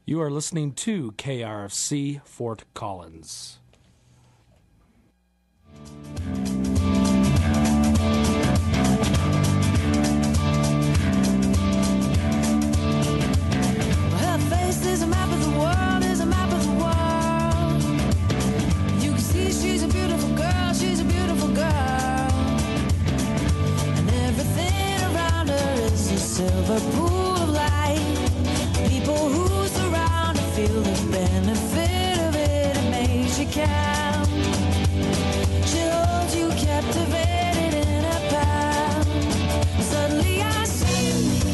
You are listening to KRFC Fort Collins. Her face is a map of the world, is a map of the world. You can see she's a beautiful girl, she's a beautiful girl. And everything around her is a silver pool of light. People who surround her feel the benefit of it, it makes you count. She holds you captivated in her palm. Suddenly I see,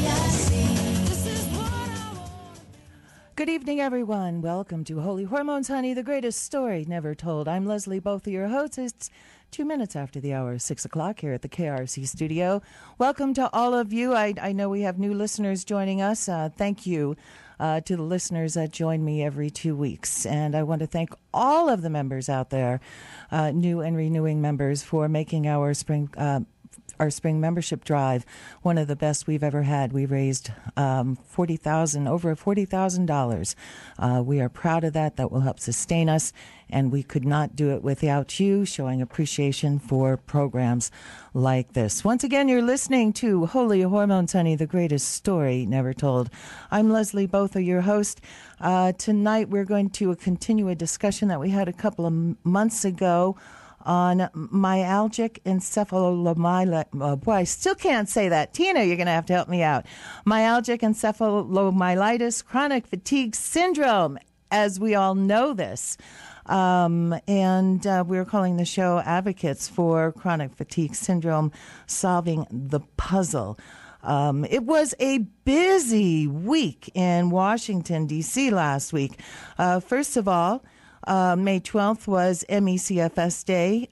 this is what I want. Good evening, everyone. Welcome to Holy Hormones, Honey, the greatest story never told. I'm Leslie, both of your hosts. It's 2 minutes after the hour, 6 o'clock here at the KRC studio. Welcome to all of you. I know we have new listeners joining us. Thank you to the listeners that join me every 2 weeks. And I want to thank all of the members out there, new and renewing members, for making our spring membership drive one of the best we've ever had. We raised over $40,000. We are proud of that. That will help sustain us, and we could not do it without you showing appreciation for programs like this. Once again, you're listening to Holy Hormones, Honey, the greatest story never told. I'm Leslie Botha, your host. Tonight we're going to continue a discussion that we had a couple of months ago on myalgic encephalomyelitis. Boy, I still can't say that. Tina, you're going to have to help me out. Myalgic encephalomyelitis, chronic fatigue syndrome, as we all know this. And we're calling the show Advocates for Chronic Fatigue Syndrome, Solving the Puzzle. It was a busy week in Washington, D.C. last week. First of all, May 12th was MECFS Day.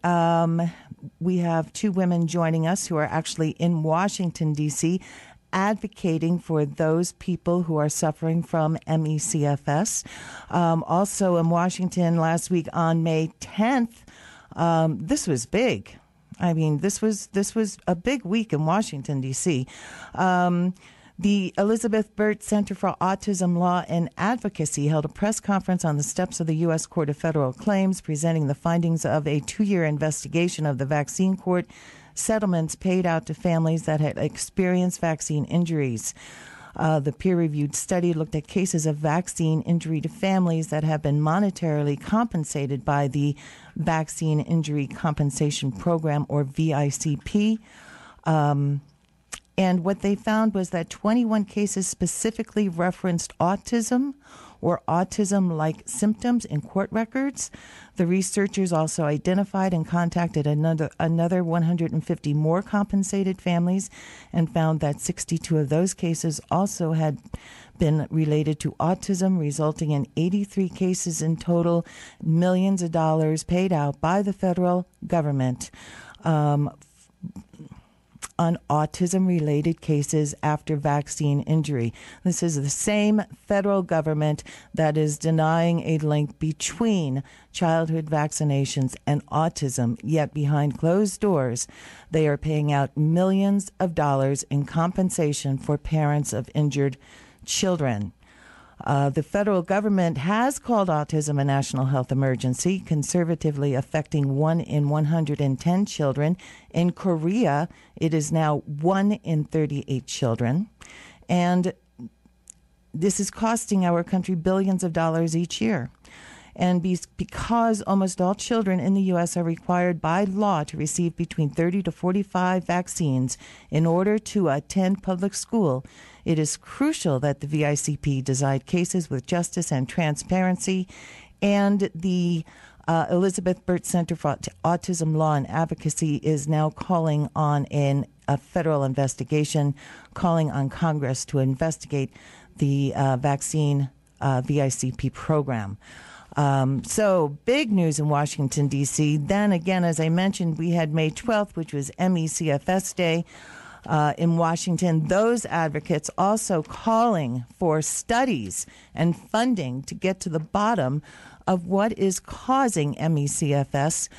We have two women joining us who are actually in Washington, D.C., advocating for those people who are suffering from MECFS. Also in Washington last week on May 10th, this was big. I mean, this was a big week in Washington, D.C. The Elizabeth Burt Center for Autism Law and Advocacy held a press conference on the steps of the U.S. Court of Federal Claims, presenting the findings of a 2-year investigation of the vaccine court settlements paid out to families that had experienced vaccine injuries. The peer-reviewed study looked at cases of vaccine injury to families that have been monetarily compensated by the Vaccine Injury Compensation Program, or VICP. And what they found was that 21 cases specifically referenced autism or autism-like symptoms in court records. The researchers also identified and contacted another 150 more compensated families and found that 62 of those cases also had been related to autism, resulting in 83 cases in total, millions of dollars paid out by the federal government on autism-related cases after vaccine injury. This is the same federal government that is denying a link between childhood vaccinations and autism, yet behind closed doors, they are paying out millions of dollars in compensation for parents of injured children. The federal government has called autism a national health emergency, conservatively affecting 1 in 110 children. In Korea, it is now 1 in 38 children. And this is costing our country billions of dollars each year. And because almost all children in the U.S. are required by law to receive between 30 to 45 vaccines in order to attend public school, it is crucial that the VICP decide cases with justice and transparency. And the Elizabeth Burt Center for Autism Law and Advocacy is now calling on a federal investigation, calling on Congress to investigate the vaccine VICP program. So big news in Washington, D.C. Then again, as I mentioned, we had May 12th, which was MECFS Day in Washington. Those advocates also calling for studies and funding to get to the bottom of what is causing MECFS,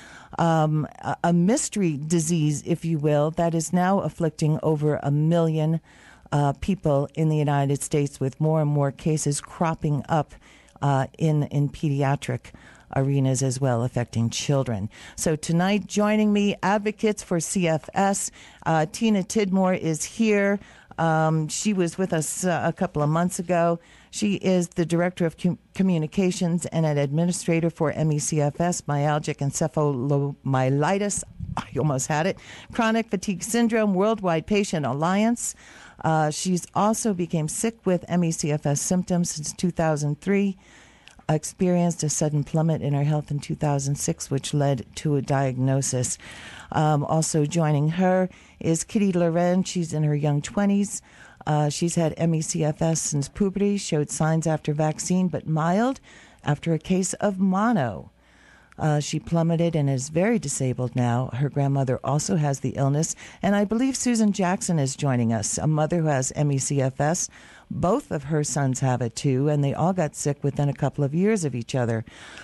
a mystery disease, if you will, that is now afflicting over 1 million people in the United States, with more and more cases cropping up in pediatric arenas as well, affecting children. So tonight, joining me, advocates for CFS. Tina Tidmore is here. She was with us a couple of months ago. She is the Director of Communications and an Administrator for MECFS, Myalgic Encephalomyelitis, I almost had it, Chronic Fatigue Syndrome, Worldwide Patient Alliance. She's also became sick with MECFS symptoms since 2003, experienced a sudden plummet in her health in 2006, which led to a diagnosis. Also joining her is Kitty Loren. She's in her young 20s. She's had MECFS since puberty, showed signs after vaccine, but mild after a case of mono. She plummeted and is very disabled now. Her grandmother also has the illness. And I believe Susan Jackson is joining us, a mother who has MECFS. Both of her sons have it too, and they all got sick within a couple of years of each other.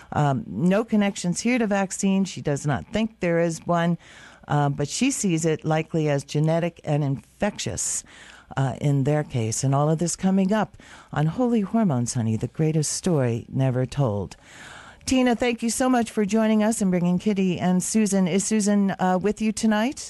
No connections here to vaccine. She does not think there is one, but she sees it likely as genetic and infectious. In their case, and all of this coming up on Holy Hormones, honey, the greatest story never told. Tina, thank you so much for joining us and bringing Kitty and Susan. Is Susan with you tonight?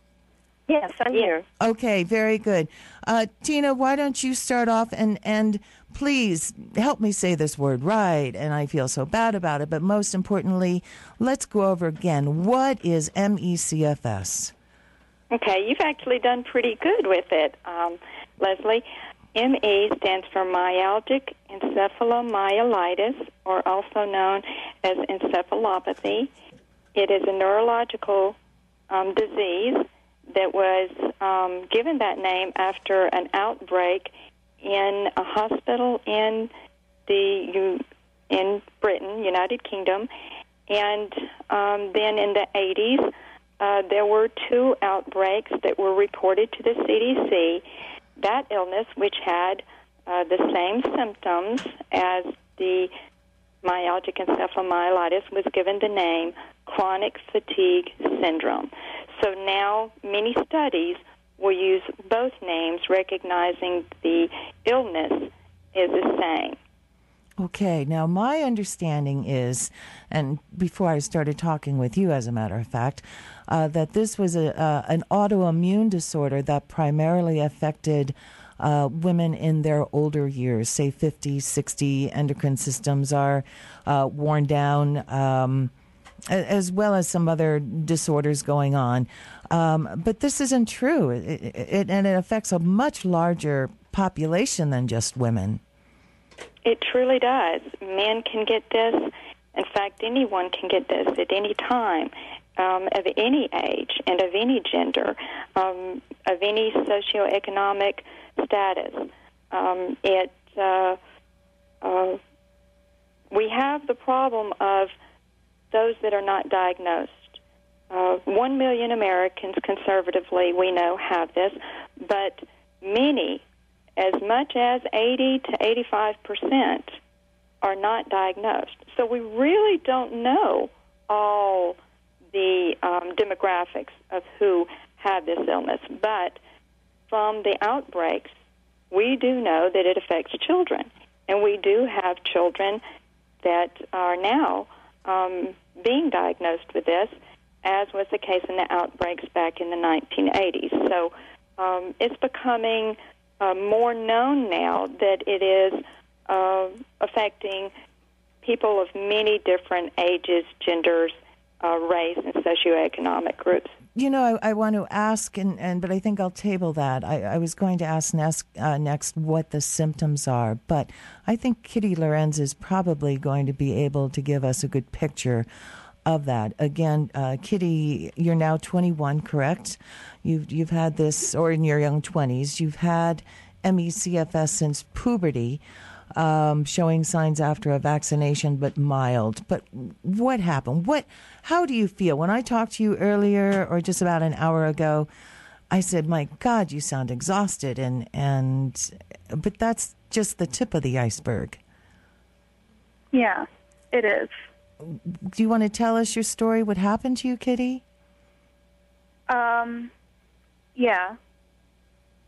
Yes, I'm here. Okay, very good. Tina, why don't you start off and please help me say this word right, and I feel so bad about it, but most importantly, let's go over again. What is MECFS? Okay, you've actually done pretty good with it, Leslie. ME stands for myalgic encephalomyelitis, or also known as encephalopathy. It is a neurological disease that was given that name after an outbreak in a hospital in Britain, United Kingdom, and then in the 80s, there were 2 outbreaks that were reported to the CDC. That illness, which had the same symptoms as the myalgic encephalomyelitis, was given the name chronic fatigue syndrome. So now many studies will use both names, recognizing the illness is the same. Okay, now my understanding is, and before I started talking with you, as a matter of fact, that this was an autoimmune disorder that primarily affected women in their older years, say 50, 60. Endocrine systems are worn down, as well as some other disorders going on. But this isn't true, and it affects a much larger population than just women. It truly does. Men can get this. In fact, anyone can get this at any time, of any age and of any gender, of any socioeconomic status. We have the problem of those that are not diagnosed. 1 million Americans, conservatively, we know, have this, but many, as much as 80 to 85%, are not diagnosed. So we really don't know all the demographics of who have this illness. But from the outbreaks, we do know that it affects children. And we do have children that are now being diagnosed with this, as was the case in the outbreaks back in the 1980s. So it's becoming more known now that it is affecting people of many different ages, genders, race, and socioeconomic groups. You know, I want to ask, but I think I'll table that. I was going to ask next what the symptoms are, but I think Kitty Lorenz is probably going to be able to give us a good picture of that. Again, Kitty, you're now 21, correct? You've had this, or in your young 20s, you've had MECFS since puberty, showing signs after a vaccination, but mild. But what happened? How do you feel? When I talked to you earlier, or just about an hour ago, I said, "My God, you sound exhausted," but that's just the tip of the iceberg. Yeah, it is. Do you want to tell us your story? What happened to you, Kitty? Yeah.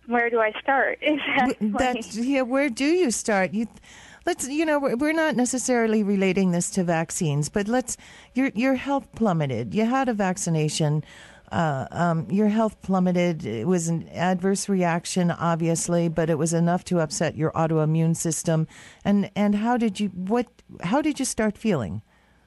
where do I start? Exactly. Where do you start? We're not necessarily relating this to vaccines, but your health plummeted. You had a vaccination. Your health plummeted. It was an adverse reaction, obviously, but it was enough to upset your autoimmune system. And how did you start feeling?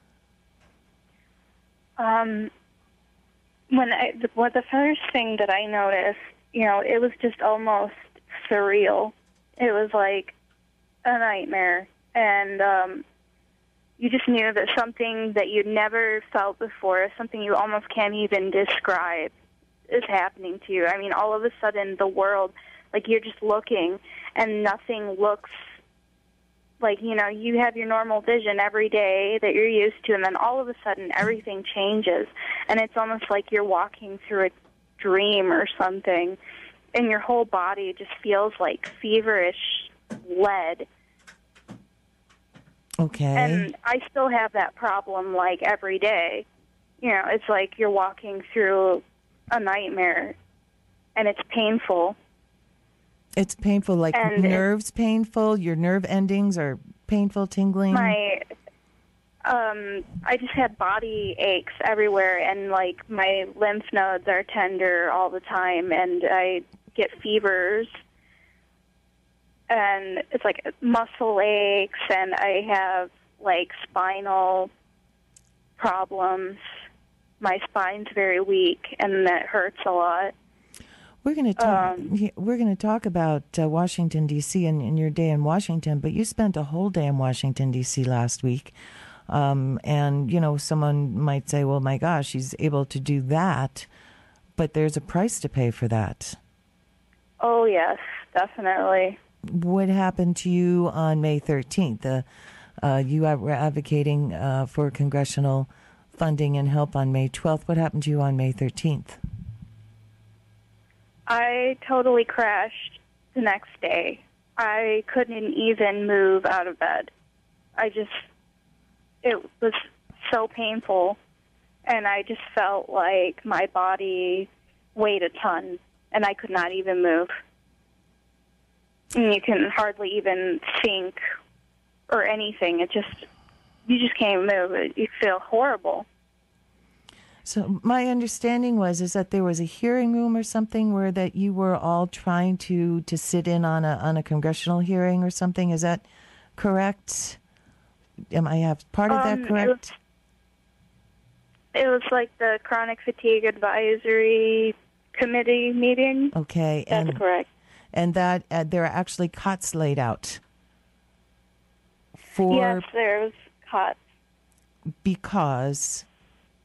The first thing that I noticed, it was just almost surreal. It was like a nightmare, and you just knew that something that you'd never felt before, something you almost can't even describe, is happening to you. I mean, all of a sudden, the world, like, you're just looking, and nothing looks like, you have your normal vision every day that you're used to, and then all of a sudden, everything changes, and it's almost like you're walking through a dream or something, and your whole body just feels like feverish lead. Okay. And I still have that problem, like, every day. It's like you're walking through a nightmare, and it's painful. It's painful, like nerves painful? Your nerve endings are painful, tingling? I just had body aches everywhere, and, like, my lymph nodes are tender all the time, and I get fevers. And it's like muscle aches, and I have, like, spinal problems. My spine's very weak, and that hurts a lot. We're going to talk about Washington, D.C. and your day in Washington, but you spent a whole day in Washington, D.C. last week. And, someone might say, well, my gosh, she's able to do that, but there's a price to pay for that. Oh, yes, definitely. What happened to you on May 13th? You were advocating for congressional funding and help on May 12th. What happened to you on May 13th? I totally crashed the next day. I couldn't even move out of bed. It was so painful, and I just felt like my body weighed a ton, and I could not even move. And you can hardly even think or anything. You just can't move. You feel horrible. So my understanding is that there was a hearing room or something where that you were all trying to sit in on a congressional hearing or something. Is that correct? Am I have part of that correct? It was like the Chronic Fatigue Advisory Committee meeting. Okay. That's correct. And that there are actually cots laid out Yes, there's cots. Because,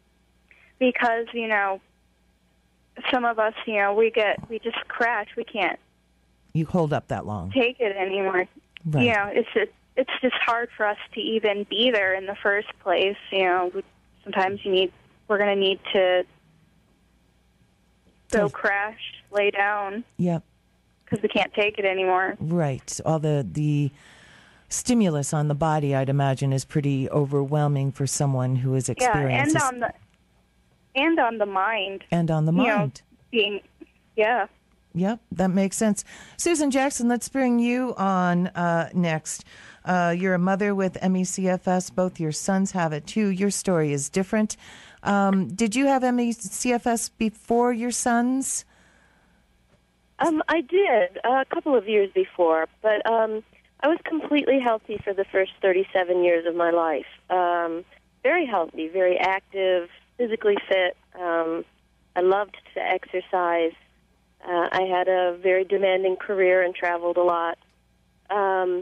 some of us, we just crash. We can't. You hold up that long. Take it anymore. Right. It's just hard for us to even be there in the first place. Sometimes we're going to need to go crash, lay down. Yep. Because we can't take it anymore. Right. All the stimulus on the body, I'd imagine, is pretty overwhelming for someone who is experiencing. Yeah, and on the mind. And on the mind. Yeah. Yep, that makes sense. Susan Jackson, let's bring you on next. You're a mother with ME/CFS. Both your sons have it, too. Your story is different. Did you have ME/CFS before your sons? I did a couple of years before, but I was completely healthy for the first 37 years of my life. Very healthy, very active, physically fit. I loved to exercise. I had a very demanding career and traveled a lot. And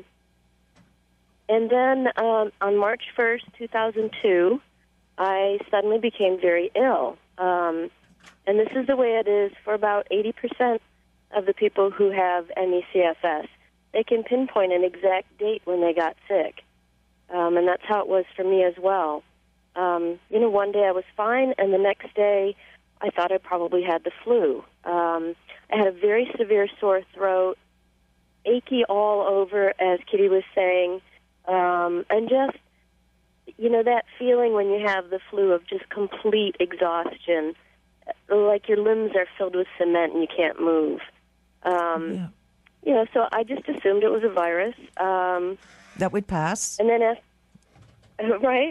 then on March 1st, 2002, I suddenly became very ill. And this is the way it is for about 80% of the people who have ME/CFS. They can pinpoint an exact date when they got sick. And that's how it was for me as well. One day I was fine, and the next day I thought I probably had the flu. I had a very severe sore throat, achy all over, as Kitty was saying, and just, that feeling when you have the flu of just complete exhaustion, like your limbs are filled with cement and you can't move. Yeah. So I just assumed it was a virus. That would pass. And then, right,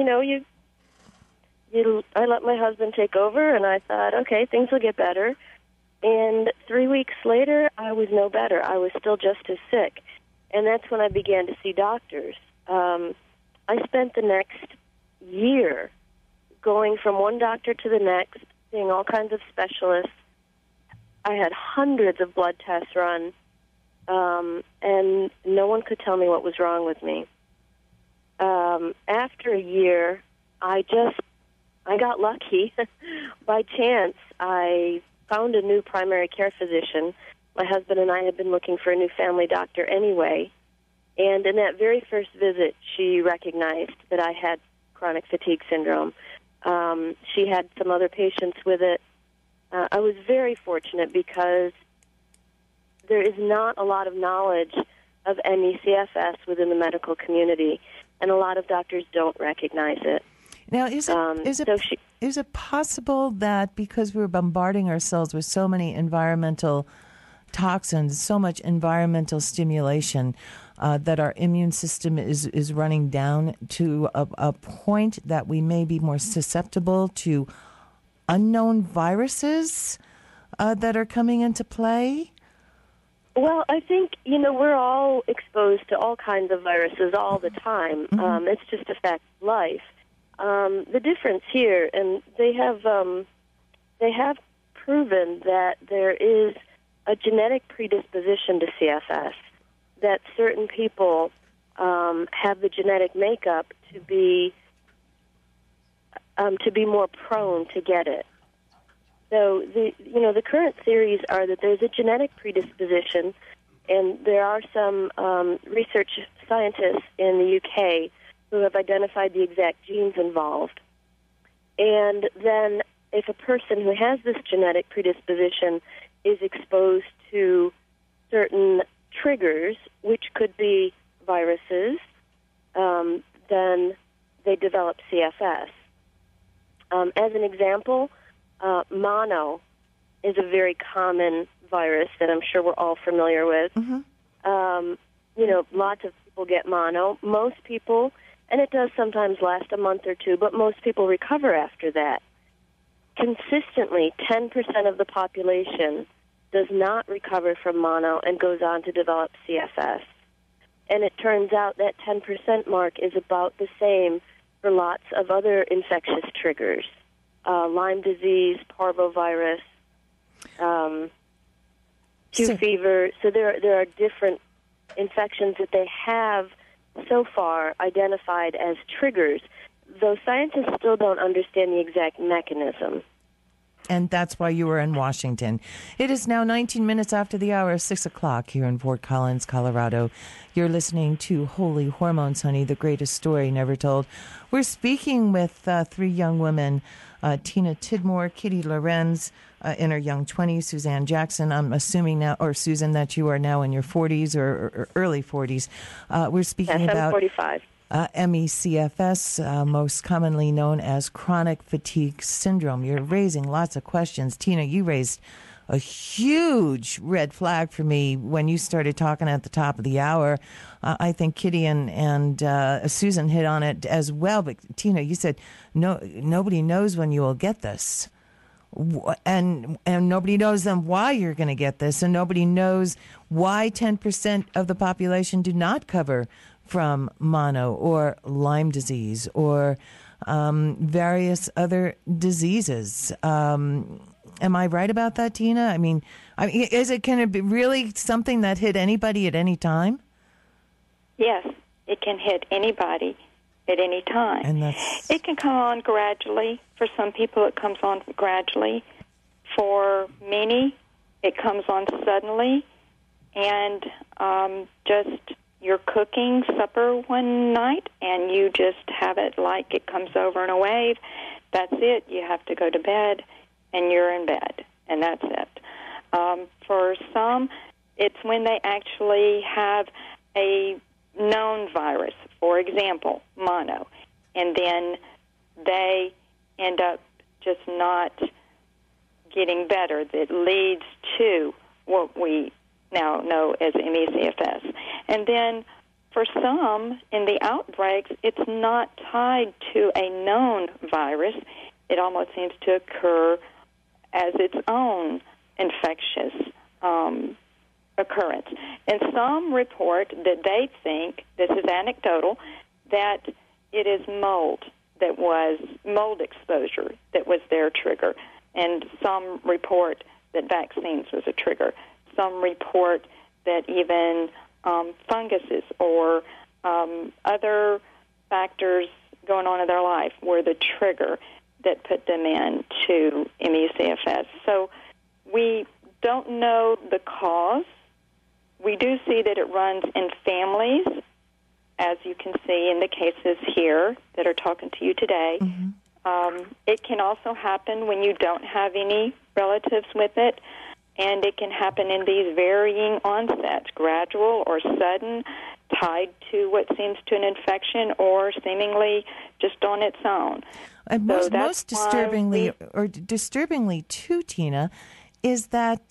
I let my husband take over, and I thought, okay, things will get better. And 3 weeks later, I was no better. I was still just as sick. And that's when I began to see doctors. I spent the next year going from one doctor to the next, seeing all kinds of specialists. I had hundreds of blood tests run, and no one could tell me what was wrong with me. After a year, I got lucky. By chance, I found a new primary care physician. My husband and I had been looking for a new family doctor anyway. And in that very first visit, she recognized that I had chronic fatigue syndrome. She had some other patients with it. I was very fortunate because there is not a lot of knowledge of ME/CFS within the medical community, and a lot of doctors don't recognize it. Now, is it possible that because we're bombarding ourselves with so many environmental toxins, so much environmental stimulation, that our immune system is running down to a point that we may be more susceptible to unknown viruses that are coming into play? Well, I think, we're all exposed to all kinds of viruses all the time. Mm-hmm. It's just a fact of life. The difference here, and they have proven that there is a genetic predisposition to CFS, that certain people have the genetic makeup to be more prone to get it. So the current theories are that there's a genetic predisposition, and there are some research scientists in the UK who have identified the exact genes involved. And then if a person who has this genetic predisposition is exposed to certain triggers, which could be viruses, then they develop CFS. As an example, mono is a very common virus that I'm sure we're all familiar with. Mm-hmm. Lots of people get mono. Most people, and it does sometimes last a month or two, but most people recover after that. Consistently, 10% of the population does not recover from mono and goes on to develop CFS. And it turns out that 10% mark is about the same for lots of other infectious triggers. Lyme disease, parvovirus, Q fever. So there are different infections that they have so far identified as triggers, though scientists still don't understand the exact mechanism. And that's why you were in Washington. It is now 19 minutes after the hour, 6 o'clock here in Fort Collins, Colorado. You're listening to Holy Hormones, Honey, the greatest story never told. We're speaking with three young women, Tina Tidmore, Kitty Lorenz, in her young 20s, Suzanne Jackson. I'm assuming now, or Susan, that you are now in your 40s or early 40s. We're speaking about 45. ME/CFS, most commonly known as chronic fatigue syndrome. You're raising lots of questions. Tina, you raised a huge red flag for me when you started talking at the top of the hour. I think Kitty and Susan hit on it as well. But Tina, you said nobody knows when you will get this. And nobody knows then why you're going to get this, and nobody knows why 10% of the population do not cover from mono or Lyme disease or various other diseases. Am I right about that, Tina? I mean, can it be really something that hit anybody at any time? Yes, it can hit anybody at any time. And it can come on gradually. For some people, it comes on gradually. For many, it comes on suddenly. And just you're cooking supper one night, and you just have it like it comes over in a wave. That's it. You have to go to bed, and you're in bed, and that's it. For some, it's when they actually have a known virus, for example, mono, and then they end up just not getting better. That leads to what we now know as ME/CFS. And then for some, in the outbreaks, it's not tied to a known virus. It almost seems to occur as its own infectious occurrence. And some report that they think, this is anecdotal, that it is mold exposure that was their trigger. And some report that vaccines was a trigger. Some report that even funguses or other factors going on in their life were the trigger that put them into ME/CFS. So we don't know the cause. We do see that it runs in families, as you can see in the cases here that are talking to you today. Mm-hmm. It can also happen when you don't have any relatives with it, and it can happen in these varying onsets, gradual or sudden, tied to what seems to an infection or seemingly just on its own. And So most disturbingly too, Tina, is that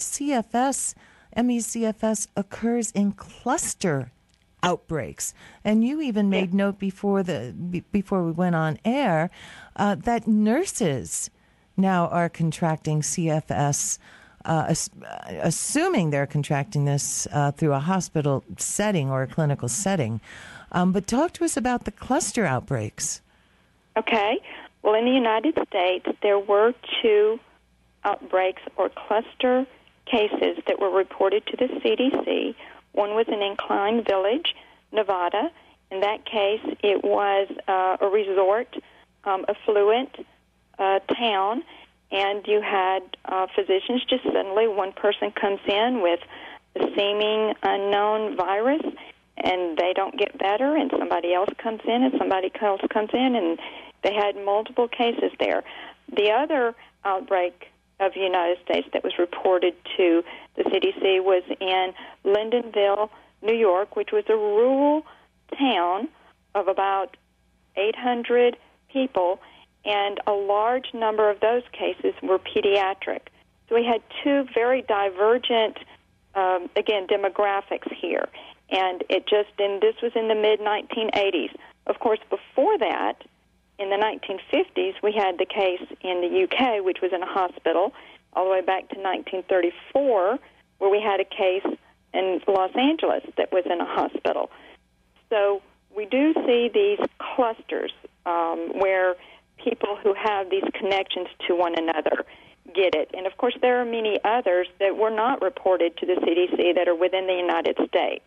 ME/CFS occurs in cluster outbreaks. And you even made note before we went on air that nurses now are contracting CFS, assuming they're contracting this through a hospital setting or a clinical setting. But talk to us about the cluster outbreaks. Okay. Well, in the United States, there were 2 outbreaks or cluster cases that were reported to the CDC. One was in Incline Village, Nevada. In that case, it was a resort, affluent town, and you had physicians just suddenly, one person comes in with a seeming unknown virus, and they don't get better, and somebody else comes in, and somebody else comes in, and they had multiple cases there. The other outbreak of the United States that was reported to the CDC was in Lindenville, New York, which was a rural town of about 800 people, and a large number of those cases were pediatric. So we had 2 very divergent, again, demographics here. And this was in the mid-1980s. Of course, before that, in the 1950s, we had the case in the UK, which was in a hospital, all the way back to 1934, where we had a case in Los Angeles that was in a hospital. So we do see these clusters where people who have these connections to one another get it. And, of course, there are many others that were not reported to the CDC that are within the United States.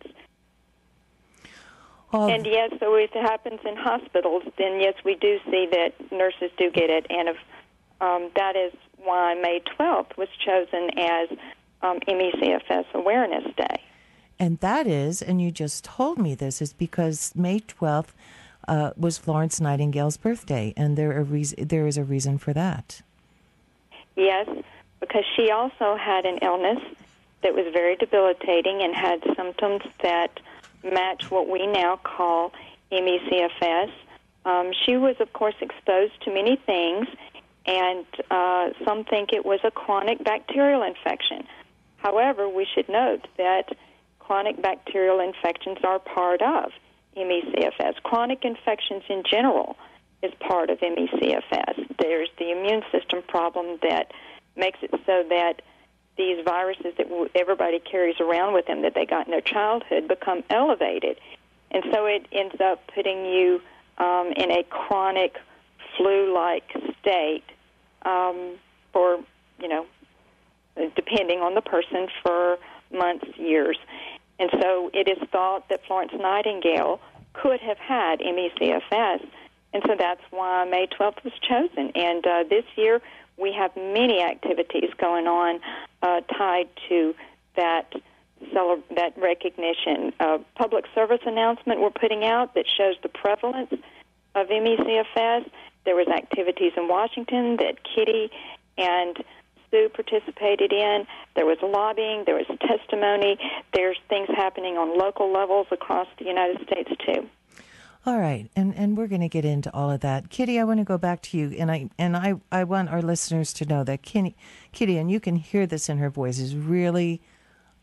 And, yes, so if it happens in hospitals, then, yes, we do see that nurses do get it. And that is why May 12th was chosen as ME/CFS Awareness Day. And that is, and you just told me this, is because May 12th was Florence Nightingale's birthday, and there is a reason for that. Yes, because she also had an illness that was very debilitating and had symptoms that match what we now call ME/CFS. She was, of course, exposed to many things, and some think it was a chronic bacterial infection. However, we should note that chronic bacterial infections are part of ME/CFS. Chronic infections in general is part of ME/CFS. There's the immune system problem that makes it so that these viruses that everybody carries around with them that they got in their childhood become elevated. And so it ends up putting you in a chronic flu-like state for, depending on the person, for months, years. And so it is thought that Florence Nightingale could have had ME/CFS, and so that's why May 12th was chosen. And this year we have many activities going on tied to that recognition. Public service announcement we're putting out that shows the prevalence of ME/CFS. There was activities in Washington that Kitty and Sue participated in. There was lobbying. There was testimony. There's things happening on local levels across the United States, too. All right, and we're going to get into all of that. Kitty, I want to go back to you, and I want our listeners to know that Kitty, and you can hear this in her voice, is really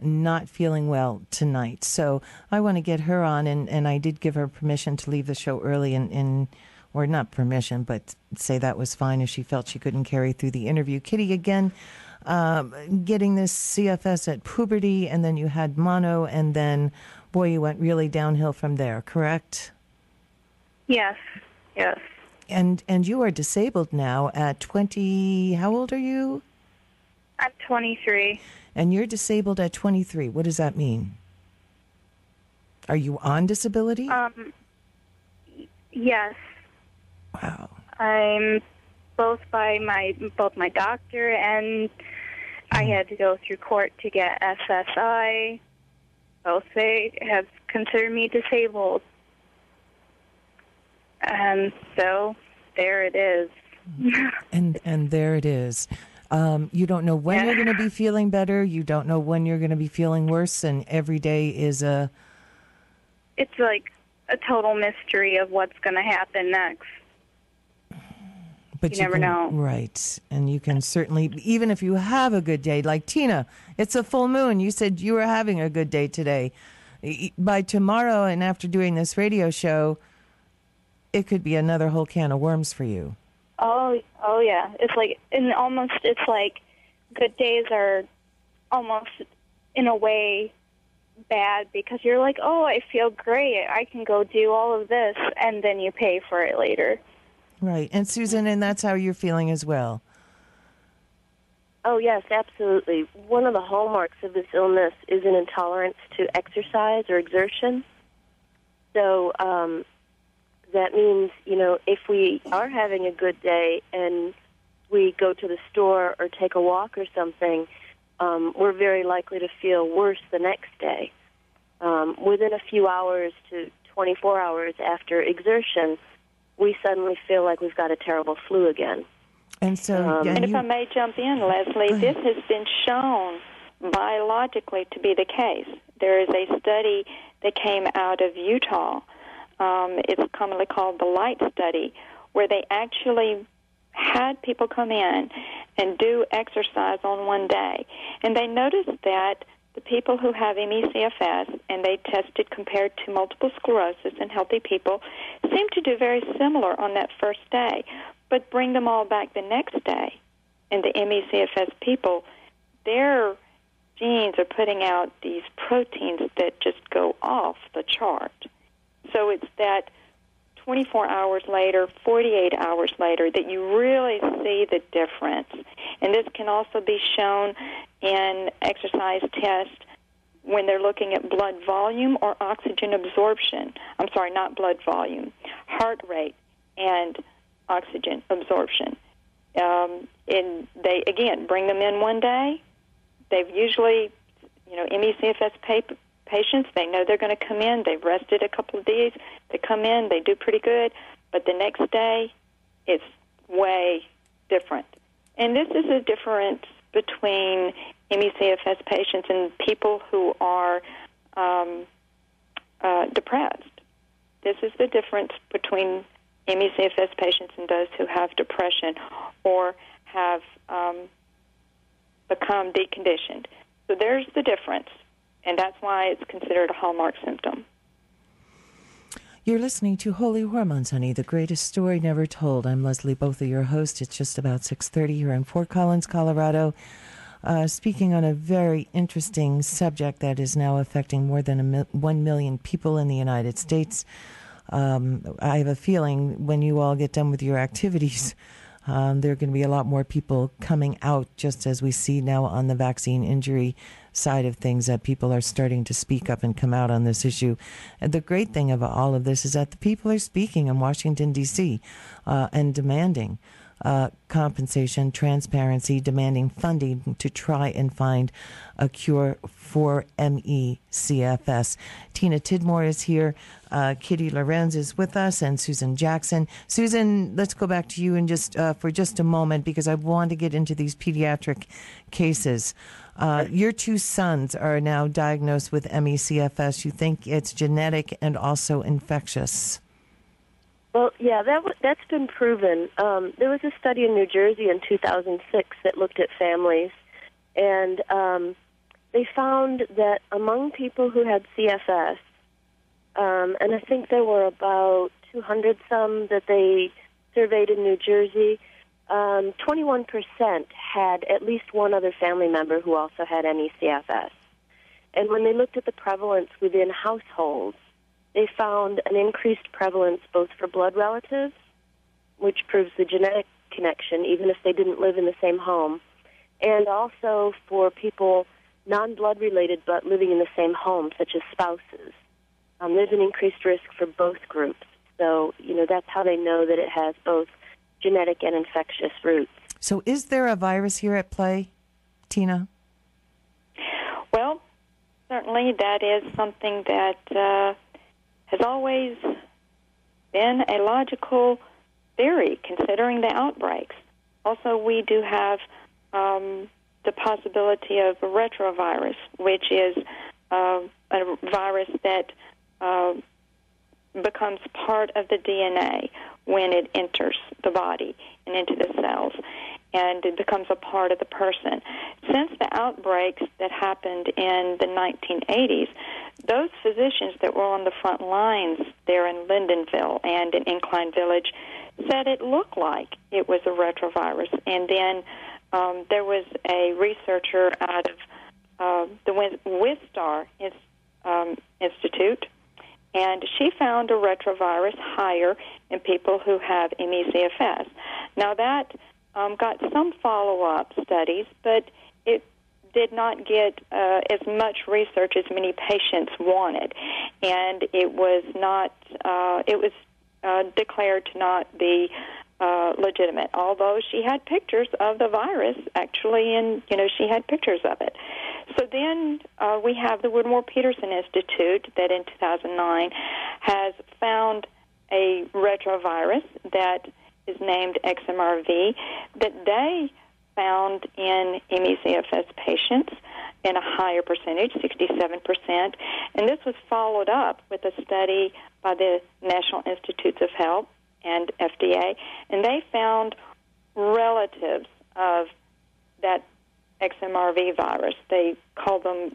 not feeling well tonight. So I want to get her on, and I did give her permission to leave the show early or not permission, but say that was fine if she felt she couldn't carry through the interview. Kitty, again, getting this CFS at puberty, and then you had mono, and then, boy, you went really downhill from there, correct? Yes. And you are disabled now at 20, how old are you? I'm 23. And you're disabled at 23. What does that mean? Are you on disability? Yes. Wow. I'm both my doctor, and I had to go through court to get SSI. Both they have considered me disabled. And so there it is. and there it is. You don't know when you're going to be feeling better. You don't know when you're going to be feeling worse, and every day is It's like a total mystery of what's going to happen next. But you never know. Right. And you can certainly, even if you have a good day, like Tina, it's a full moon. You said you were having a good day today. By tomorrow, and after doing this radio show, it could be another whole can of worms for you. Oh yeah. It's like good days are almost in a way bad, because you're like, oh, I feel great, I can go do all of this, and then you pay for it later. Right. And Susan, and that's how you're feeling as well. Oh, yes, absolutely. One of the hallmarks of this illness is an intolerance to exercise or exertion. So that means, if we are having a good day and we go to the store or take a walk or something, we're very likely to feel worse the next day. Within a few hours to 24 hours after exertion, we suddenly feel like we've got a terrible flu again. And so, and if I may jump in, Leslie, this has been shown biologically to be the case. There is a study that came out of Utah. It's commonly called the LIGHT study, where they actually had people come in and do exercise on one day. And they noticed that the people who have ME/CFS, and they tested compared to multiple sclerosis in healthy people, seem to do very similar on that first day, but bring them all back the next day. And the ME/CFS people, their genes are putting out these proteins that just go off the chart. So it's that 24 hours later, 48 hours later, that you really see the difference. And this can also be shown in exercise tests when they're looking at blood volume or oxygen absorption. I'm sorry, not blood volume, heart rate and oxygen absorption. And they, again, bring them in one day. They've usually, ME/CFS patients, they know they're going to come in. They've rested a couple of days. They come in, they do pretty good. But the next day, it's way different. And this is a difference between ME/CFS patients and people who are depressed. This is the difference between ME/CFS patients and those who have depression or have become deconditioned. So there's the difference. And that's why it's considered a hallmark symptom. You're listening to Holy Hormones, honey, the greatest story never told. I'm Leslie Botha, your host. It's just about 6:30 here in Fort Collins, Colorado, speaking on a very interesting subject that is now affecting more than 1 million people in the United States. I have a feeling when you all get done with your activities, there are going to be a lot more people coming out, just as we see now on the vaccine injury side of things, that people are starting to speak up and come out on this issue. And the great thing about all of this is that the people are speaking in Washington, D.C., and demanding compensation, transparency, demanding funding to try and find a cure for ME/CFS. Tina Tidmore is here. Kitty Lorenz is with us, and Susan Jackson. Susan, let's go back to you in for just a moment, because I want to get into these pediatric cases. Your two sons are now diagnosed with ME/CFS. You think it's genetic and also infectious. Well, yeah, that's been proven. There was a study in New Jersey in 2006 that looked at families, and they found that among people who had CFS, and I think there were about 200 some that they surveyed in New Jersey, 21% had at least one other family member who also had ME/CFS. And when they looked at the prevalence within households, they found an increased prevalence both for blood relatives, which proves the genetic connection, even if they didn't live in the same home, and also for people non-blood related but living in the same home, such as spouses. There's an increased risk for both groups. So, that's how they know that it has both genetic and infectious roots. So is there a virus here at play, Tina? Well, certainly that is something that has always been a logical theory, considering the outbreaks. Also, we do have the possibility of a retrovirus, which is a virus that becomes part of the DNA when it enters the body and into the cells, and it becomes a part of the person. Since the outbreaks that happened in the 1980s, those physicians that were on the front lines there in Lindenville and in Incline Village said it looked like it was a retrovirus. And then there was a researcher out of the Wistar Institute, and she found a retrovirus higher in people who have ME/CFS. Now that got some follow-up studies, but it did not get as much research as many patients wanted, and it was not. It was declared to not be legitimate. Although she had pictures of the virus, actually, and she had pictures of it. So then we have the Woodmore Peterson Institute that in 2009 has found a retrovirus that is named XMRV that they found in ME/CFS patients in a higher percentage, 67%. And this was followed up with a study by the National Institutes of Health and FDA, and they found relatives of that XMRV virus. They call them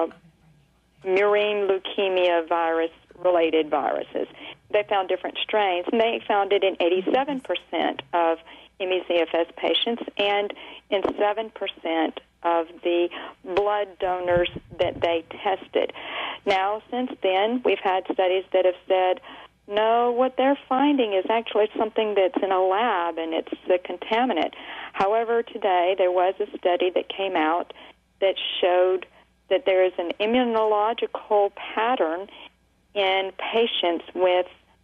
murine leukemia virus-related viruses. They found different strains, and they found it in 87% of ME/CFS patients and in 7% of the blood donors that they tested. Now, since then, we've had studies that have said, no, what they're finding is actually something that's in a lab, and it's the contaminant. However, today there was a study that came out that showed that there is an immunological pattern in patients with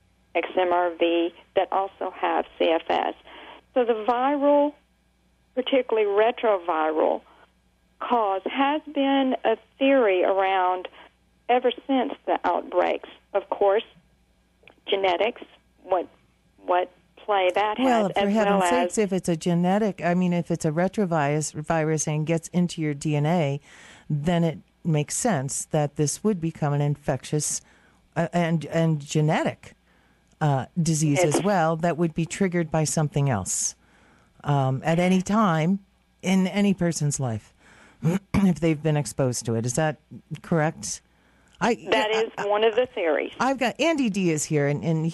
XMRV that also have CFS. So the viral, particularly retroviral, cause has been a theory around ever since the outbreaks. Of course, genetics, what play that has, well, for as heaven's well sakes, as if it's a genetic, if it's a retrovirus and gets into your DNA, then it makes sense that this would become an infectious and genetic disease as well that would be triggered by something else at any time in any person's life if they've been exposed to it. Is that correct? That is one of the theories. I've got Andy D is here, and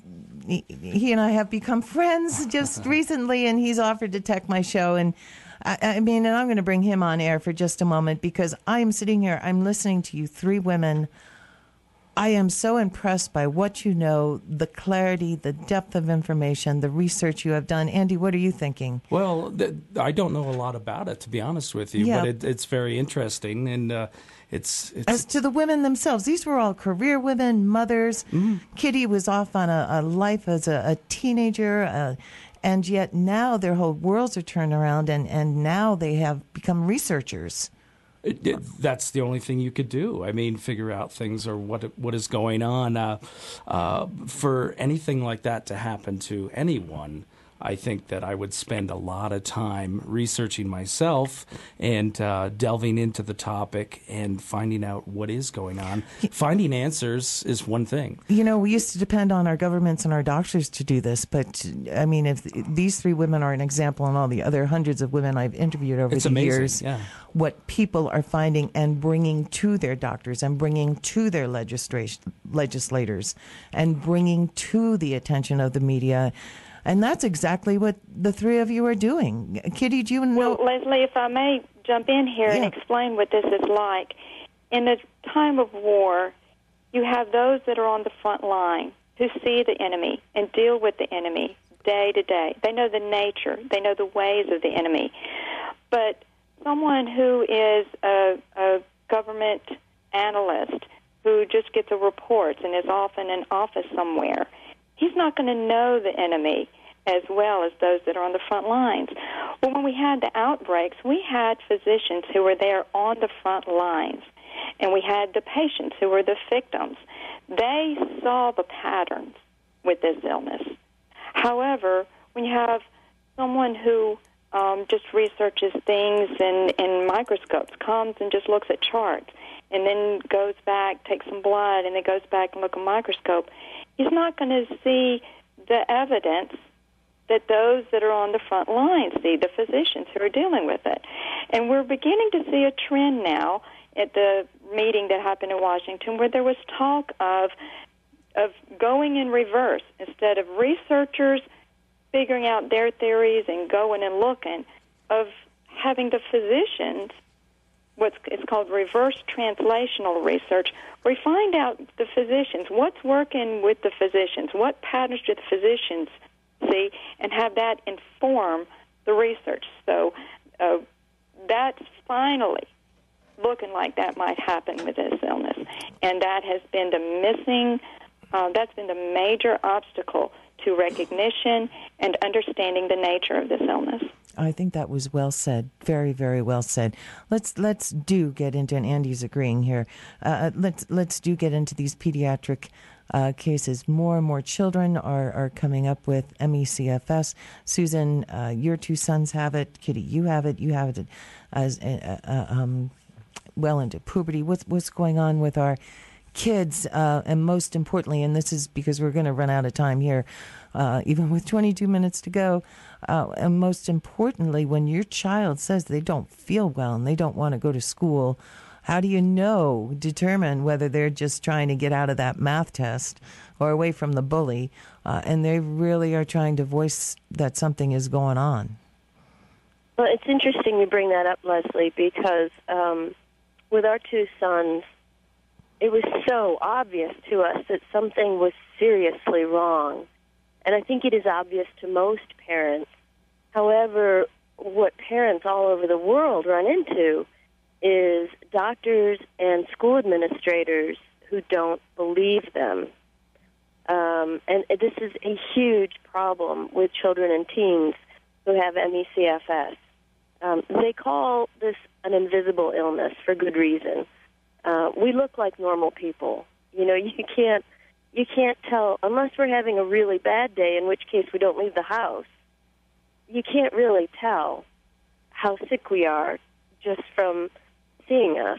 he and I have become friends just recently, and he's offered to tech my show, and and I'm going to bring him on air for just a moment because I'm sitting here, I'm listening to you three women. I am so impressed by what you know, the clarity, the depth of information, the research you have done. Andy, what are you thinking? Well, I don't know a lot about it, to be honest with you, but it's very interesting, and it's... As to the women themselves, these were all career women, mothers. Kitty was off on a life as a teenager, and yet now their whole worlds are turned around, and now they have become researchers. That's the only thing you could do. Figure out things or what is going on. For anything like that to happen to anyone, I think that I would spend a lot of time researching myself and delving into the topic and finding out what is going on. Finding answers is one thing. You know, we used to depend on our governments and our doctors to do this, but I mean, if these three women are an example, and all the other hundreds of women I've interviewed over the years, what people are finding and bringing to their doctors and bringing to their legislators and bringing to the attention of the media. And that's exactly what the three of you are doing. Kitty, do you know? Well, Leslie, if I may jump in here and explain what this is like. In a time of war, you have those that are on the front line who see the enemy and deal with the enemy day to day. They know the nature. They know the ways of the enemy. But someone who is a government analyst who just gets a report and is off in an office somewhere, he's not going to know the enemy as well as those that are on the front lines. Well, when we had the outbreaks, we had physicians who were there on the front lines, and we had the patients who were the victims. They saw the patterns with this illness. However, when you have someone who just researches things in microscopes, comes and just looks at charts, and then goes back, takes some blood, and then goes back and look at a microscope, he's not going to see the evidence that those that are on the front lines see, the physicians who are dealing with it. And we're beginning to see a trend now at the meeting that happened in Washington where there was talk of going in reverse. Instead of researchers figuring out their theories and going and looking, of having the physicians, it's called reverse translational research, where we find out the physicians, what's working with the physicians, what patterns do the physicians see, and have that inform the research. So that's finally looking like that might happen with this illness. And that has been that's been the major obstacle to recognition and understanding the nature of this illness. I think that was well said. Very, very well said. Let's do get into, and Andy's agreeing here. Let's do get into these pediatric cases. More and more children are coming up with ME/CFS. Susan, your two sons have it. Kitty, you have it. You have it as well into puberty. What's going on with our kids? And most importantly, and this is because we're going to run out of time here, even with 22 minutes to go. And most importantly, when your child says they don't feel well and they don't want to go to school, how do you determine whether they're just trying to get out of that math test or away from the bully, and they really are trying to voice that something is going on? Well, it's interesting you bring that up, Leslie, because with our two sons, it was so obvious to us that something was seriously wrong. And I think it is obvious to most parents. However, what parents all over the world run into is doctors and school administrators who don't believe them. And this is a huge problem with children and teens who have ME/CFS. They call this an invisible illness for good reason. We look like normal people. You know, you can't tell, unless we're having a really bad day, in which case we don't leave the house. You can't really tell how sick we are just from seeing us.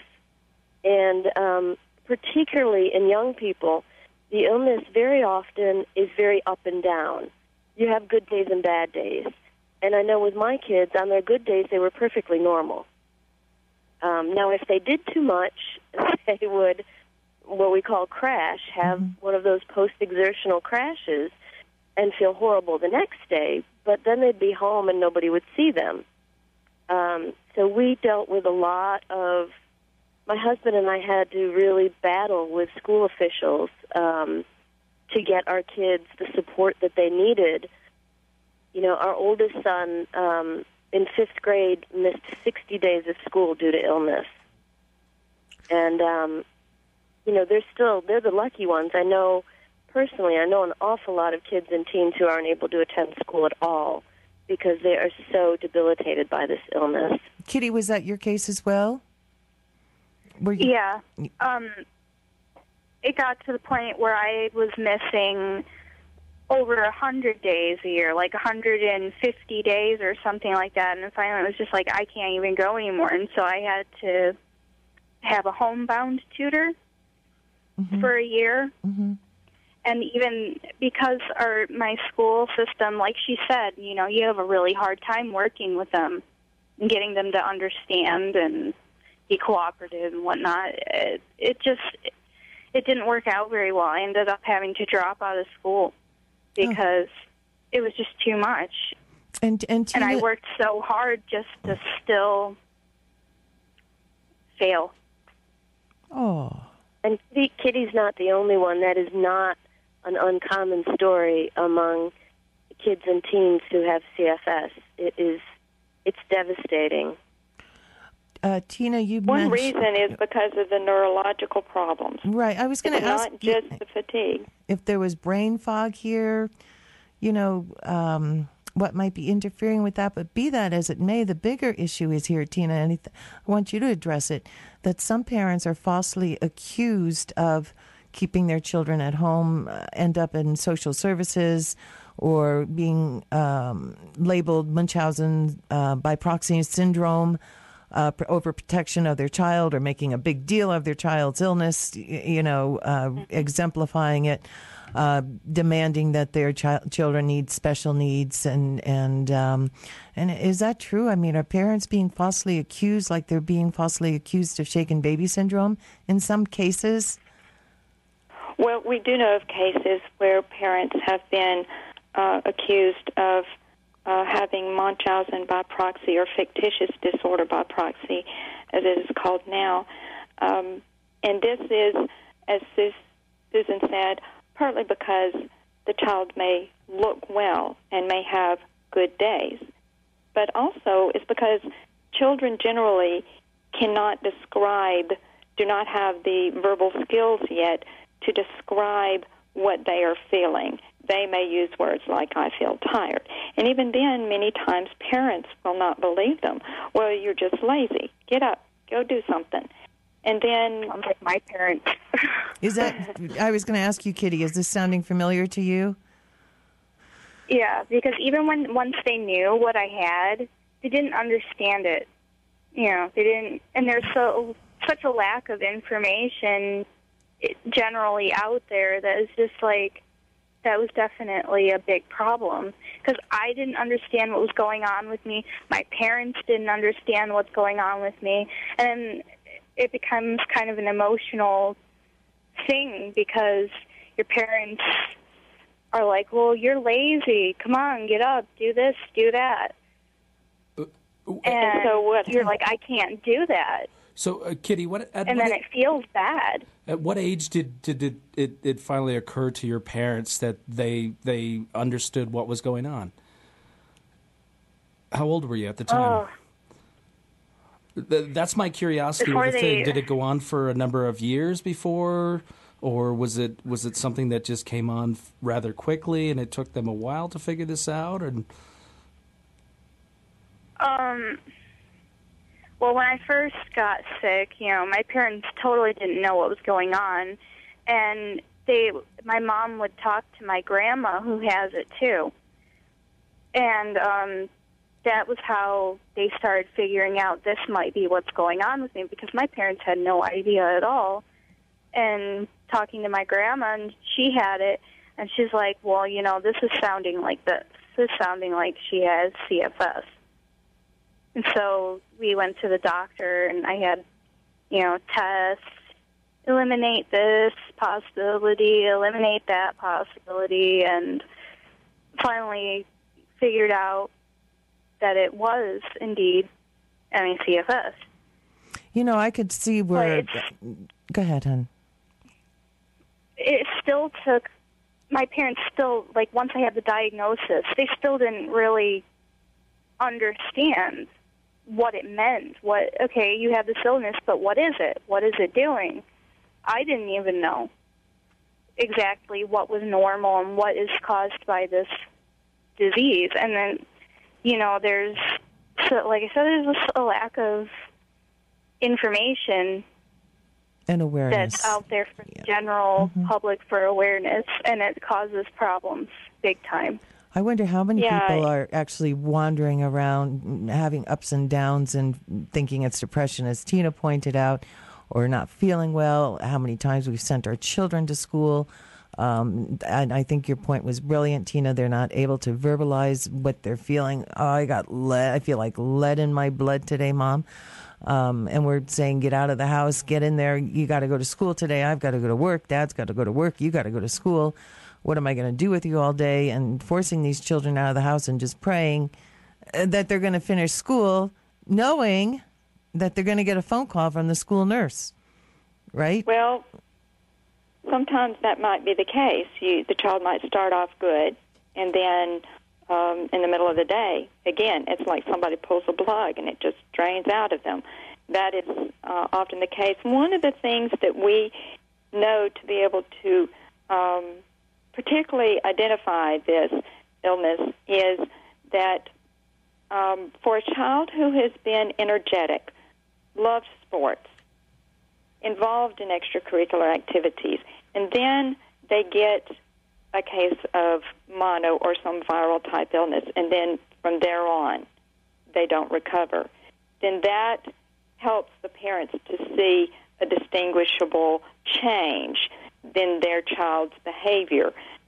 And particularly in young people, the illness very often is very up and down. You have good days and bad days. And I know with my kids, on their good days, they were perfectly normal. Now, if they did too much, they would, what we call crash, have one of those post-exertional crashes and feel horrible the next day, but then they'd be home and nobody would see them. So we dealt with a lot of, my husband and I had to really battle with school officials to get our kids the support that they needed. You know, our oldest son in 5th grade missed 60 days of school due to illness. And, you know, they're the lucky ones. I know an awful lot of kids and teens who aren't able to attend school at all because they are so debilitated by this illness. Kitty, was that your case as well? Yeah. It got to the point where I was missing over 100 days a year, like 150 days or something like that. And finally it was just like, I can't even go anymore. And so I had to have a homebound tutor for a year. And even because my school system, like she said, you know, you have a really hard time working with them and getting them to understand and be cooperative and whatnot. It didn't work out very well. I ended up having to drop out of school because it was just too much. And I worked so hard just to still fail. Oh. And Kitty's not the only one. That is not an uncommon story among kids and teens who have CFS. It's devastating. Tina, you One mentioned... reason is because of the neurological problems. Right. I was going to It's ask not just the fatigue. if there was brain fog here, you know, what might be interfering with that. But be that as it may, the bigger issue is here, Tina, and I want you to address it, that some parents are falsely accused of keeping their children at home, end up in social services, or being labeled Munchausen by proxy syndrome, overprotection of their child, or making a big deal of their child's illness, exemplifying it, demanding that their children need special needs, and is that true? I mean, are parents being falsely accused, like they're being falsely accused of shaken baby syndrome in some cases? Well, we do know of cases where parents have been accused of having Munchausen by proxy, or fictitious disorder by proxy, as it is called now. And this is, as Susan said, partly because the child may look well and may have good days, but also it's because children generally cannot do not have the verbal skills yet to describe what they are feeling. They may use words like, I feel tired. And even then, many times parents will not believe them. Well, you're just lazy. Get up. Go do something. And then... I'm like my parents. Is that... I was going to ask you, Kitty, is this sounding familiar to you? Yeah, because even once they knew what I had, they didn't understand it. You know, they didn't... And there's such a lack of information generally out there that is just like, that was definitely a big problem, because I didn't understand what was going on with me. My parents didn't understand what's going on with me, and it becomes kind of an emotional thing because your parents are like, well, you're lazy. Come on, get up, do this, do that. And so what? You're like, I can't do that. So, Kitty, then it feels bad. At what age did it finally occur to your parents that they understood what was going on? How old were you at the time? That's my curiosity with the thing. Did it go on for a number of years before, or was it something that just came on rather quickly and it took them a while to figure this out? Well, when I first got sick, my parents totally didn't know what was going on, and my mom would talk to my grandma, who has it too, and that was how they started figuring out this might be what's going on with me, because my parents had no idea at all. And talking to my grandma, and she had it, and she's like, well, this is sounding like this. This is sounding like she has CFS. And so we went to the doctor, and I had, tests, eliminate this possibility, eliminate that possibility, and finally figured out that it was indeed ME/CFS. I could see where... Go ahead, hon. It still took... My parents still, once I had the diagnosis, they still didn't really understand what it meant. Okay, you have this illness, but what is it? What is it doing? I didn't even know exactly what was normal and what is caused by this disease. And then, there's, like I said, there's a lack of information And awareness. that's out there for the general public for awareness, and it causes problems big time. I wonder how many Yeah. people are actually wandering around having ups and downs and thinking it's depression, as Tina pointed out, or not feeling well, how many times we've sent our children to school. And I think your point was brilliant, Tina. They're not able to verbalize what they're feeling. Oh, I feel like lead in my blood today, Mom. And we're saying, get out of the house, get in there. You got to go to school today. I've got to go to work. Dad's got to go to work. You got to go to school. What am I going to do with you all day? And forcing these children out of the house and just praying that they're going to finish school, knowing that they're going to get a phone call from the school nurse, right? Well, sometimes that might be the case. The child might start off good, and then in the middle of the day, again, it's like somebody pulls a plug and it just drains out of them. That is often the case. One of the things that we know to be able to particularly identify this illness is that for a child who has been energetic, loves sports, involved in extracurricular activities, and then they get a case of mono or some viral type illness, and then from there on they don't recover, then that helps the parents to see a distinguishable change in their child's behavior.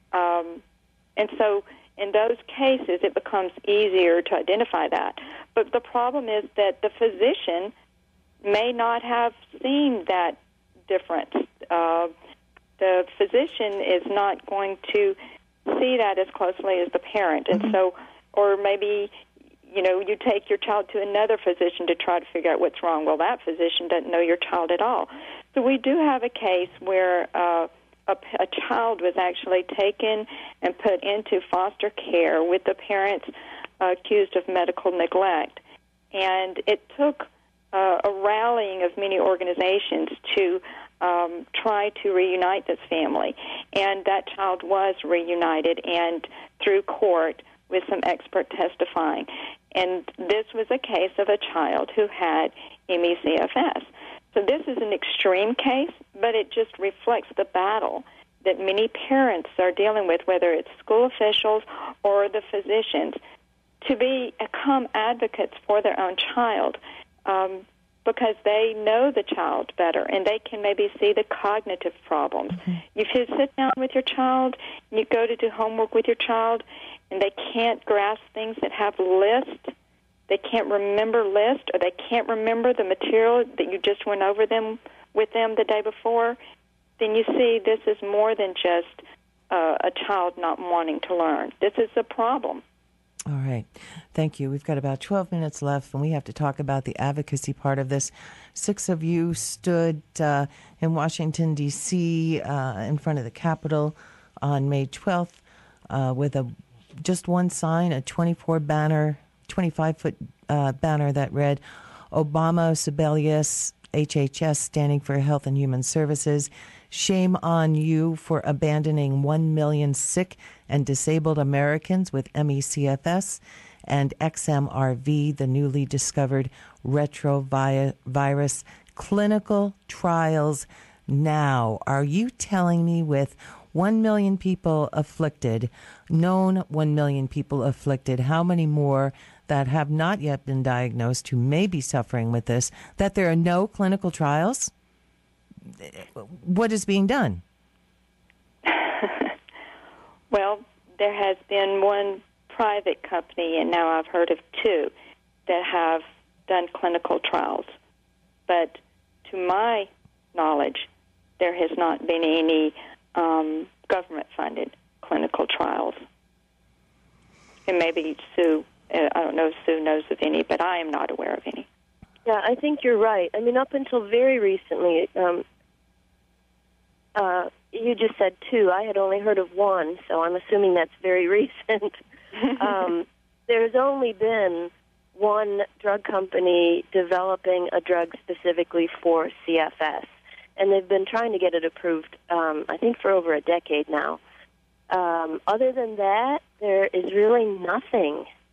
And so in those cases it becomes easier to identify that. But the problem is that the physician may not have seen that difference. The physician is not going to see that as closely as the parent. And so, or maybe, you take your child to another physician to try to figure out what's wrong. Well, that physician doesn't know your child at all. So we do have a case where a child was actually taken and put into foster care with the parents accused of medical neglect. And it took a rallying of many organizations to try to reunite this family. And that child was reunited and through court with some expert testifying. And this was a case of a child who had ME/CFS. So this is an extreme case, but it just reflects the battle that many parents are dealing with, whether it's school officials or the physicians, to become advocates for their own child. Because they know the child better, and they can maybe see the cognitive problems. If you sit down with your child, and you go to do homework with your child, and they can't grasp things that have lists, they can't remember lists, or they can't remember the material that you just went over with them the day before, then you see this is more than just a child not wanting to learn. This is a problem. All right. Thank you. We've got about 12 minutes left, and we have to talk about the advocacy part of this. 6 of you stood in Washington, D.C., in front of the Capitol on May 12th with just one sign, a 25-foot banner that read, Obama Sebelius, HHS, standing for Health and Human Services. Shame on you for abandoning 1 million sick and disabled Americans with ME/CFS and XMRV, the newly discovered retrovirus. Clinical trials now. Are you telling me with 1 million people afflicted, known 1 million people afflicted, how many more that have not yet been diagnosed who may be suffering with this, that there are no clinical trials? What is being done? Well, there has been one private company, and now I've heard of 2, that have done clinical trials. But to my knowledge, there has not been any government-funded clinical trials. And maybe Sue, I don't know if Sue knows of any, but I am not aware of any. Yeah, I think you're right. I mean, up until very recently, you just said 2. I had only heard of 1, so I'm assuming that's very recent. There's only been one drug company developing a drug specifically for CFS, and they've been trying to get it approved, I think, for over a decade now. Other than that, there is really nothing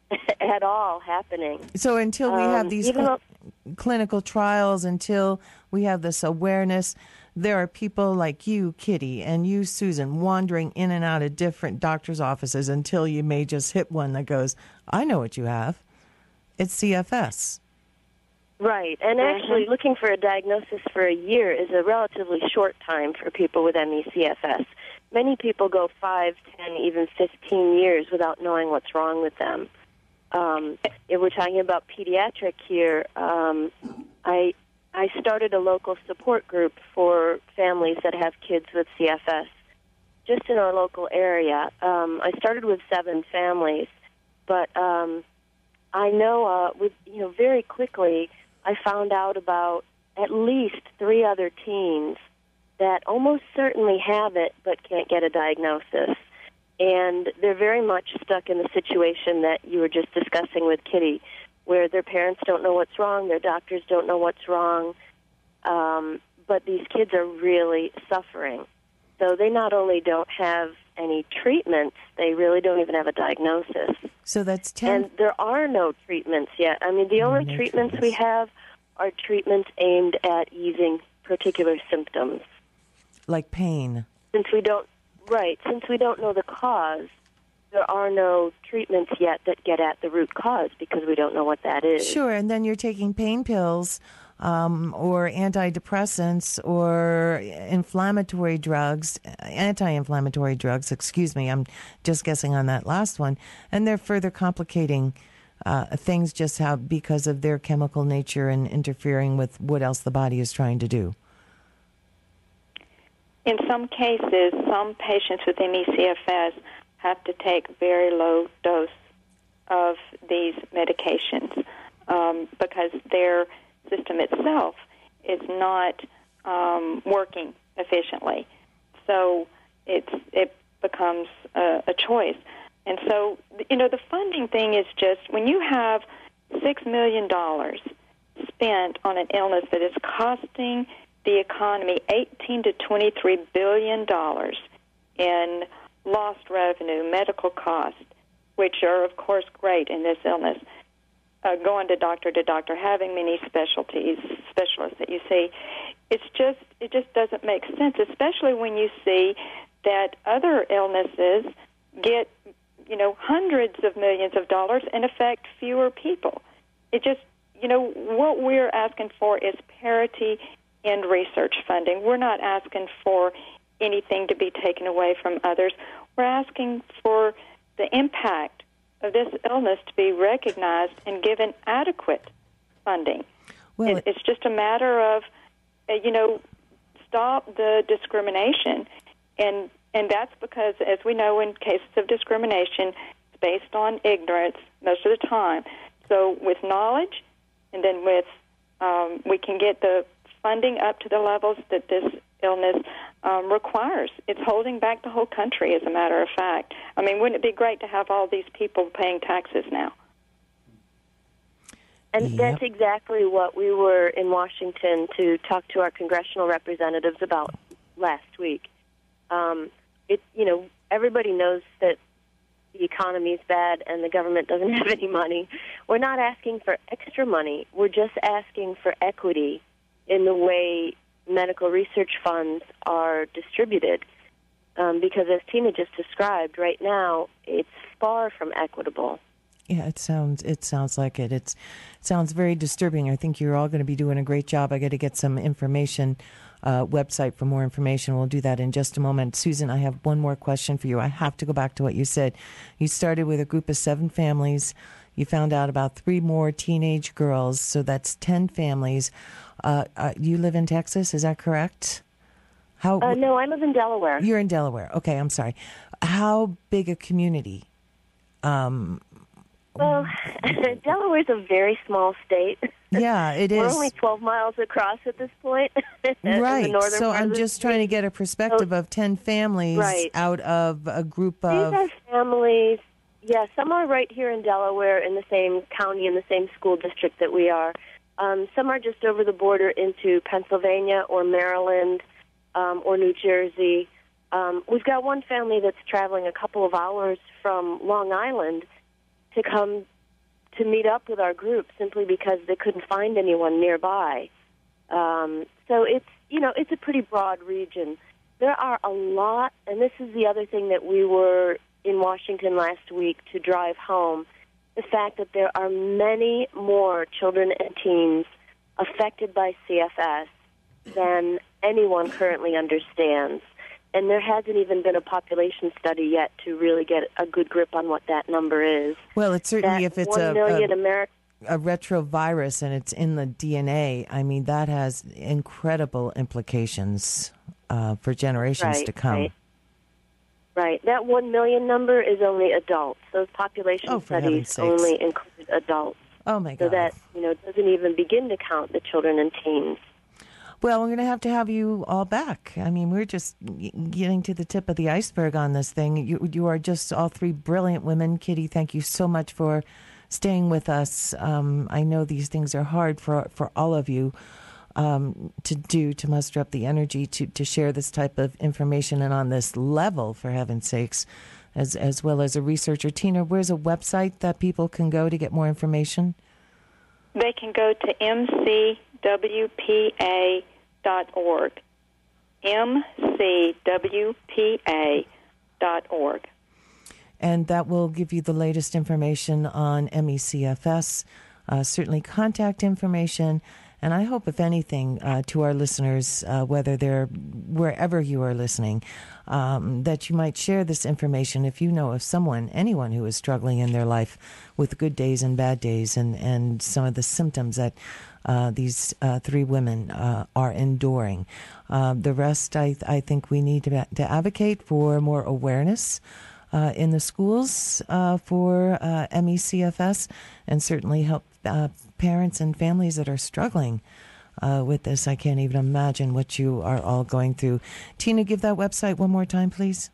at all happening. So until we have these even though- clinical trials, until we have this awareness, there are people like you, Kitty, and you, Susan, wandering in and out of different doctors' offices until you may just hit one that goes, I know what you have. It's CFS. Right, and actually looking for a diagnosis for a year is a relatively short time for people with ME/CFS. Many people go 5, 10, even 15 years without knowing what's wrong with them. If we're talking about pediatric here, I started a local support group for families that have kids with CFS just in our local area. I started with 7 families, but I know very quickly I found out about at least 3 other teens that almost certainly have it but can't get a diagnosis. And they're very much stuck in the situation that you were just discussing with Kitty, where their parents don't know what's wrong, their doctors don't know what's wrong, but these kids are really suffering. So they not only don't have any treatments, they really don't even have a diagnosis. So that's 10. And there are no treatments yet. I mean, the only treatments we have are treatments aimed at easing particular symptoms. Like pain. Since we don't know the cause, there are no treatments yet that get at the root cause because we don't know what that is. Sure, and then you're taking pain pills or antidepressants or anti-inflammatory drugs, excuse me, I'm just guessing on that last one, and they're further complicating things just because of their chemical nature and interfering with what else the body is trying to do. In some cases, some patients with ME/CFS have to take very low dose of these medications because their system itself is not working efficiently. So it becomes a choice. And so, the funding thing is just when you have $6 million spent on an illness that is costing the economy $18 to $23 billion in lost revenue, medical costs, which are, of course, great in this illness, going to doctor, having many specialists that you see, it just doesn't make sense, especially when you see that other illnesses get, hundreds of millions of dollars and affect fewer people. It just, what we're asking for is parity in research funding. We're not asking for anything to be taken away from others. We're asking for the impact of this illness to be recognized and given adequate funding. Well, it's just a matter of, stop the discrimination. And that's because, as we know, in cases of discrimination, it's based on ignorance most of the time. So with knowledge, and then with we can get the funding up to the levels that this illness requires. It's holding back the whole country, as a matter of fact. I mean, wouldn't it be great to have all these people paying taxes now? And that's exactly what we were in Washington to talk to our congressional representatives about last week. Everybody knows that the economy is bad and the government doesn't have any money. We're not asking for extra money. We're just asking for equity in the way medical research funds are distributed. Because as Tina just described, right now it's far from equitable. Yeah, it sounds like it. It sounds very disturbing. I think you're all going to be doing a great job. I got to get some information, website for more information. We'll do that in just a moment. Susan, I have one more question for you. I have to go back to what you said. You started with a group of 7 families. You found out about 3 more teenage girls, so that's 10 families. You live in Texas, is that correct? No, I live in Delaware. You're in Delaware. Okay, I'm sorry. How big a community? Well, Delaware's a very small state. Yeah, it is. We're only 12 miles across at this point. Right. So I'm just trying to get a perspective of 10 families out of a group of... These are families, some are right here in Delaware in the same county, in the same school district that we are. Some are just over the border into Pennsylvania or Maryland or New Jersey. We've got one family that's traveling a couple of hours from Long Island to come to meet up with our group simply because they couldn't find anyone nearby. So it's a pretty broad region. There are a lot, and this is the other thing that we were in Washington last week to drive home, the fact that there are many more children and teens affected by CFS than anyone currently understands. And there hasn't even been a population study yet to really get a good grip on what that number is. Well, it's certainly, that if it's 1 million a retrovirus and it's in the DNA, I mean, that has incredible implications for generations to come. Right. That 1 million number is only adults. Those population studies only include adults. Oh, my God. So that, doesn't even begin to count the children and teens. Well, we're going to have you all back. I mean, we're just getting to the tip of the iceberg on this thing. You are just all three brilliant women. Kitty, thank you so much for staying with us. I know these things are hard for all of you to muster up the energy to share this type of information and on this level, for heaven's sakes, as well as a researcher. Tina, where's a website that people can go to get more information? They can go to mcwpa.org. mcwpa.org. And that will give you the latest information on MECFS, certainly contact information. And I hope, if anything, to our listeners, whether they're wherever you are listening, that you might share this information if you know of anyone who is struggling in their life with good days and bad days and some of the symptoms that these three women are enduring. The rest, I think we need to advocate for more awareness in the schools for MECFS, and certainly help parents and families that are struggling with this. I can't even imagine what you are all going through. Tina, give that website one more time, please.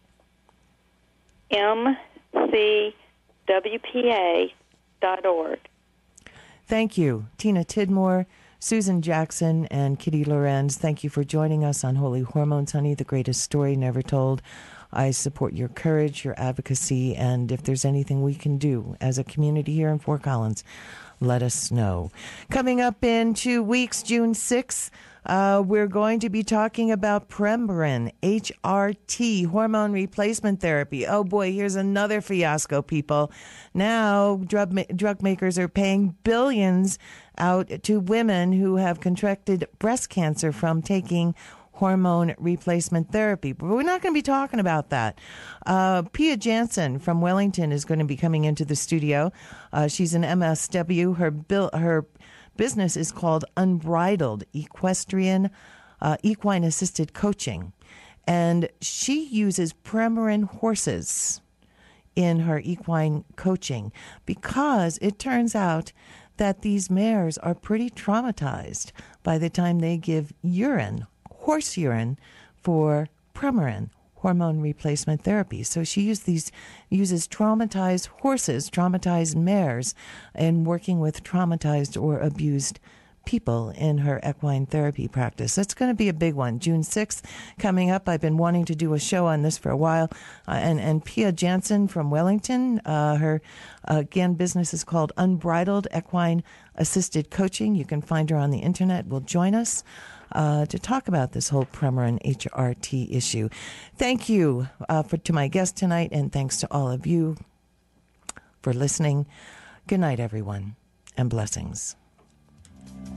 mcwpa.org. Thank you. Tina Tidmore, Susan Jackson, and Kitty Lorenz, thank you for joining us on Holy Hormones, honey, the greatest story never told. I support your courage, your advocacy, and if there's anything we can do as a community here in Fort Collins, let us know. Coming up in 2 weeks, June 6th, we're going to be talking about Premarin, HRT, hormone replacement therapy. Oh boy, here's another fiasco, people. Now, drug makers are paying billions out to women who have contracted breast cancer from taking hormone replacement therapy. But we're not going to be talking about that. Pia Jansen from Wellington is going to be coming into the studio. She's an MSW. Her business is called Unbridled Equine Assisted Coaching. And she uses Premarin horses in her equine coaching because it turns out that these mares are pretty traumatized by the time they give horse urine, for Premarin, hormone replacement therapy. So she uses traumatized horses, traumatized mares, in working with traumatized or abused people in her equine therapy practice. That's going to be a big one. June 6th coming up. I've been wanting to do a show on this for a while. And Pia Jansen from Wellington, her, again, business is called Unbridled Equine Assisted Coaching. You can find her on the internet. Will join us to talk about this whole Premarin HRT issue. Thank you to my guest tonight, and thanks to all of you for listening. Good night, everyone, and blessings.